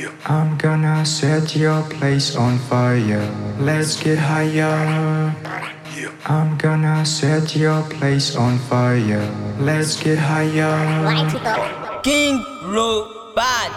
I'm gonna set your place on fire. Let's get higher. I'm gonna set your place on fire. Let's get higher. King Robad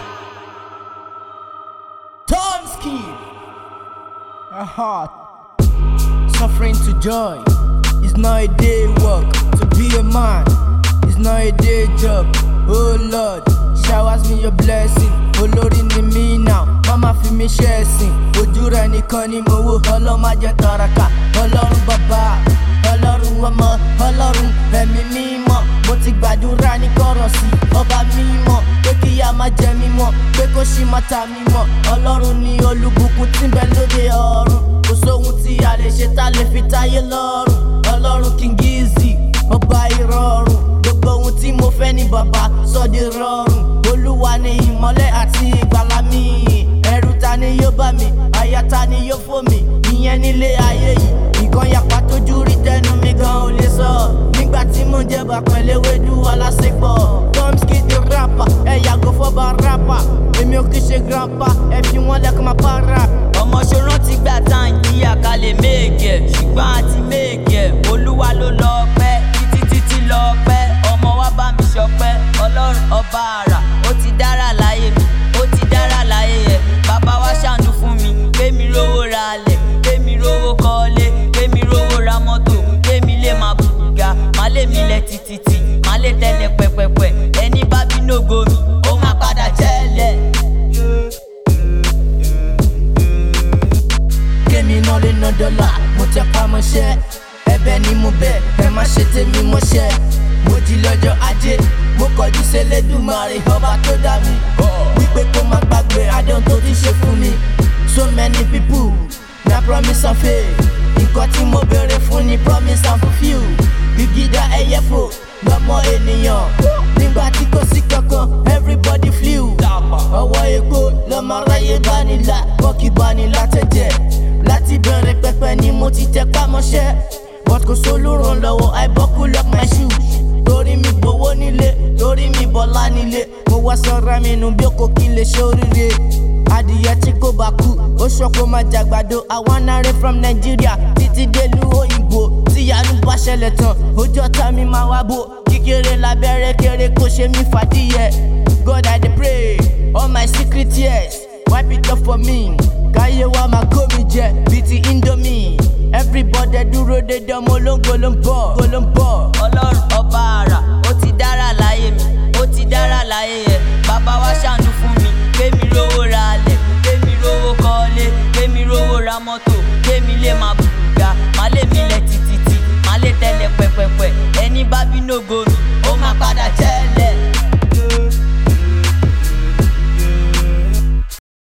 Tomsky. A heart suffering to joy. It's not a day work. To be a man, it's not a day job. Oh Lord, showers me your blessing. Olórí ni mí now, mama fi mi ṣe ẹ̀sìn. Ojú rẹ̀ nìkan ni mo wò, Ọlọ́run má jẹ́ tàràkà. Ọlọ́run bàbá, Ọlọ́run ọmọ, Ọlọ́run ẹ̀mí mímọ́. Mo ti gbàdúrà ní kọ̀rọ̀ sí ọba mímọ́. Pé kíyà má jẹ mí mọ́, pé kó ṣì má ta mí mọ́. Ọlọ́run ni olùbùkún tí ń bẹ lóde ọ̀run. Kò sóhun tí a lè ṣe tá lè fi táyé lọ́rùn. Ọlọ́run King Easy, ọba ìrọ̀rùn. Gbogbo ohun tí mo fẹ́ ní bàbá sọ di rọrùn. Olúwa ni ìmọ́lẹ̀ àti ìgbàlà mi. Ẹ̀rù ta ni yóò bá mi, àyà ta ni yóò fò mí. Ìyẹn nílé ayé yìí, nǹkan yapa tójú rí tẹnu mi gan ò lè sọ. Nígbà tí mo jẹba pẹ̀lú ewédú alásèpọ̀. Tomsky the rapper, ẹ yàgò fọ́ba rapper. Èmi ò kì í ṣe grandpa, ẹ fi wọ́n lẹ́kọ̀ọ́ máa para. Ọmọ ṣòro ti gbà tá ń kíyà ká lè méèkẹ́. Ṣùgbọ́n àti méèkẹ́, Olúwa ló lọ pẹ́. Títí lọ pẹ́, ọmọ wa bá mi ṣọpẹ́. Ọlọ́run ọba àrà, ó ti dára láyé mi, ó ti dára láyé ẹ̀. Bàbá wa ṣàánú fún mi, kémi rówó ralẹ̀, kémi rówó kọ́lé, kémi rówó ra mọ́tò, kémi lè máa bùgà, má lè mi lẹ̀ títí, má lè tẹ̀lé pẹ́pẹ́pẹ́. Ẹni bá bí nógo mi, ó máa padà jẹ́lẹ̀. Kémi náà lè ná dọ́là, mo tẹ pamọ́ṣẹ́. Ẹ̀bẹ̀ ni mo bẹ̀, ẹ má ṣe tèmi mọ́ṣẹ́. Mo jí lọ́jọ́ ajé, mo kọjú s'Ẹlẹ́dùmarè ọba tó dá mi. Wípé kó má gbàgbé àdéhùn tó ti ṣe fún mi. So many people na promise and fail. Nǹkan tí mo béèrè fún ni promise and fulfill. Gígídá ẹyẹ fò lọ́mọ ènìyàn. Nígbà tí kò sí kankan, everybody flew. Ọwọ́ epo lọ́mọ aráyé bá nílá, wọ́n kì í bá ní látẹ̀jẹ̀. Láti bẹ̀rẹ̀ pẹpẹ ni mo ti tẹ pamọ́ṣẹ́. But kò sólùrànlọ́wọ́, I buckle up my shoes. Torí mi gbowó nílé, torí mi bọ́lá nílé. Mo wá sọ́ra mi nù bí òkò kí n lè ṣoríire. Adìyẹ tí kò bá kú, ó ṣọ́kó máa jàgbàdo. I wanna run from Nigeria títí délùú òyìnbó. Tíyanu bá ṣẹlẹ̀ tán, ojú ọ̀tá mi máa wá bò. Kíkéré lábẹ́rẹ́ kéré kó ṣe mí fàdíyẹ. God I dey pray, all my secret tears, wipe it up for me. Káyé wa máa kó mi jẹ bíi ti Indomie. Everybody dúró dédé ọmọ olóńgbò ló ń bọ̀. Ọlọ́run ọba àrà, ó ti dára láyé mi, ó ti dára láyé ẹ̀. Bàbá wa ṣàánú fún mi, kémi rówó ralẹ̀, kémi rówó kọ́lé, kémi rówó ra mọ́tò, kémi lè máa bùgà, má lè mi lẹ̀ títí, má lè tẹ̀lé pẹ́pẹ́pẹ́. Ẹni bá bí nógo mi,